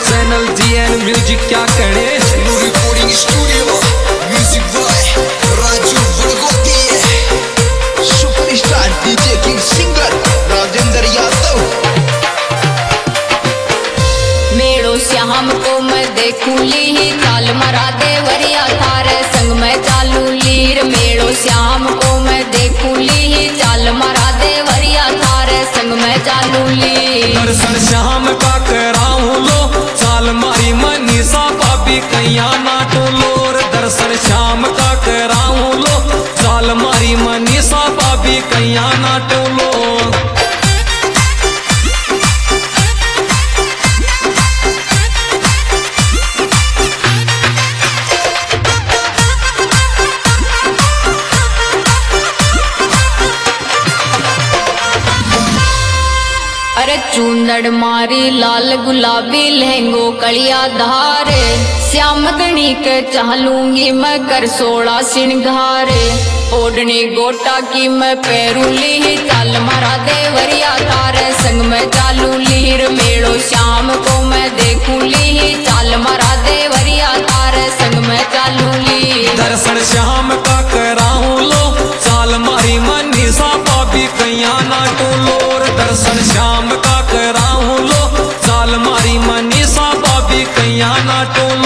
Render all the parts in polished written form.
Channel GN music क्या करे recording studio music boy Raju Badgoti superstar DJ king singer Rajendra Yadav. मेड़ो श्याम को मैं देखूं ली चाल मरा देवरिया थारे संग में चालू लीर। मेड़ो श्याम को मैं देखूं ली चाल मरा देवरिया थारे संग में चालू लीर। दर्शन श्याम का कराऊं लो चाल मारी मनीषा पापी कैया ना टोलोर। दर्शन श्याम का कराऊं लो चाल मारी मनीषा पापी कैया ना टोलो। अरे चूंदड़ मारी लाल गुलाबी लहंगो कलिया धारे। श्याम गणी के चालूंगी मैं कर सोड़ा सिंगारे। ओढ़नी गोटा की मैं पैरूली चाल मरा देवरिया थारे संग में चालू लीर। मेड़ो श्याम को मैं देखूं ली चाल मरा देवरिया थारे संग में चालू लीर। दर्शन श्याम का कराऊं लो चाल मारी मनीषा पापी कैया ना टोलोर। दर्शन श्याम का कराऊं लो चाल मारी मनीषा पापी कैया ना टोलो।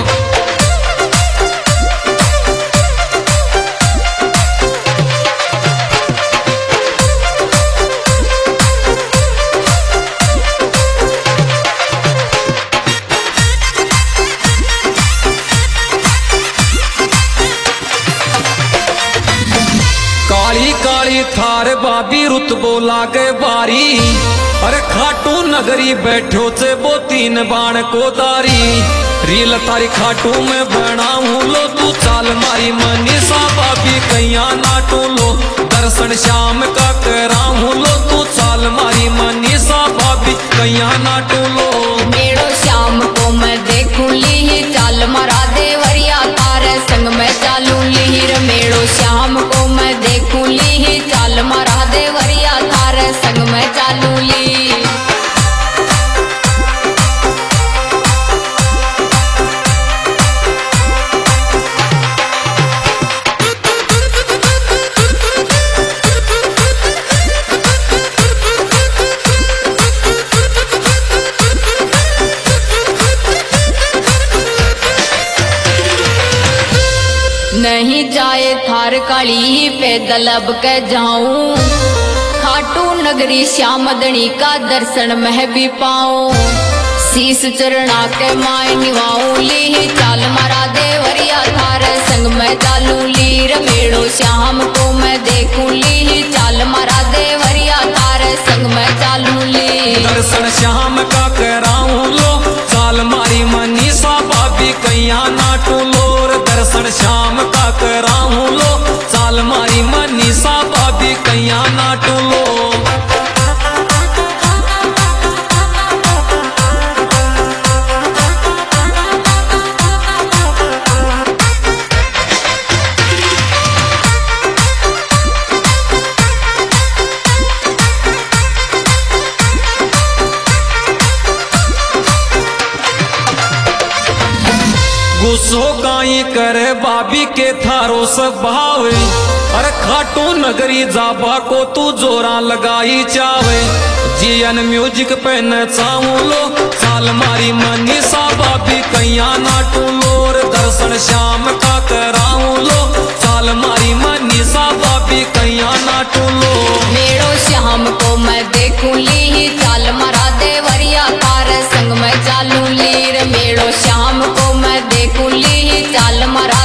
काली काली थार बाबी रुतबो लागे बारी। अरे खाटू नगरी बैठो से वो तीन बाण को दारी। रील तारी खाटू में बनाऊं लो तू चाल मारी मनीषा बाबी कैया ना टोलो। दर्शन श्याम का कराऊं लो तू चाल मारी मनीषा बाबी कैया ना टोलो। मेड़ो श्याम को मैं देखूं ली चाल मरा देवरिया थारे संग में चालू लीर। मेड़ो श्याम को मैं देखूं ली चाल मरा देवरिया थारे संग में चालू लीर। नहीं जाए थार काली पैदल अब के जाऊं। खाटू नगरी श्यामदनी का दर्शन मह भी पाऊं। शीस चरणा के माय निभाऊं ली चाल मरा देवरिया थारे संग में चालू लीर। मेड़ो श्याम को मैं देखूं ली चाल मरा देवरिया थारे संग में चालू लीर। दर्शन श्याम का कराऊं लो चाल मारी मनीषा पापी कैया ना टोलोर। दर्शन श्याम का कराऊं लो चाल मारी मनीषा पापी कैया ना टोलो। गुस्सो गाई करे बाबी के थारो स्वभाव। अरे खाटू नगरी जाबा को तू जोरा लगाई चावे। जीएन म्यूजिक पे नचाऊं लो चाल मारी मनीषा बाबी कैया ना टोलोर। दर्शन श्याम का कराऊं लो चाल मारी मनीषा बाबी कैया ना टोलो। मेड़ो श्याम को मैं देखूं ली चाल मरा देवरिया थारे संग में चालू लीर। मेड़ो श्याम को मैं देखूं ली चाल मरा